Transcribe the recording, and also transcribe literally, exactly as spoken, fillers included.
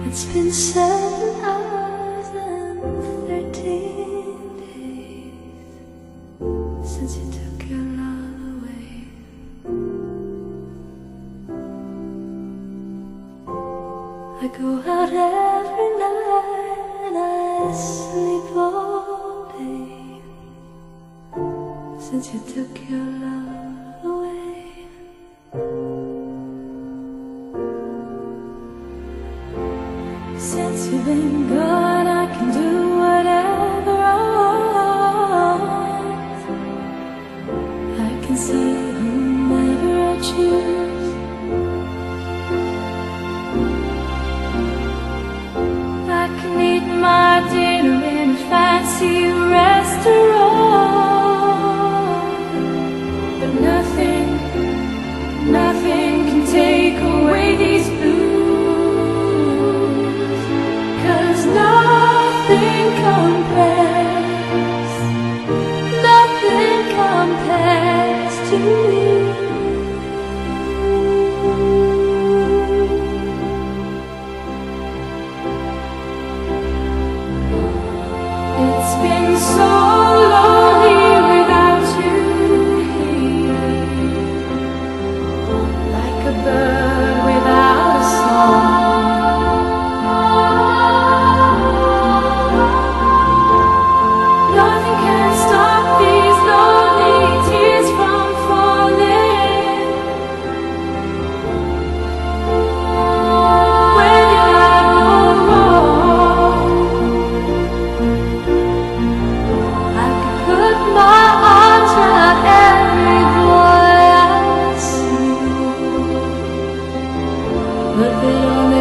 It's been seven hours and thirteen days since you took your love away. I go out every night and I sleep all day since you took your love away. Since you've been gone, I can do whatever I want. I can see whomever I choose. I can eat my dinner in a fancy restaurant, but nothing, nothing can take away these blues. Nothing compares, nothing compares to you. It's been so lonely without you here, like a bird without a song. But they only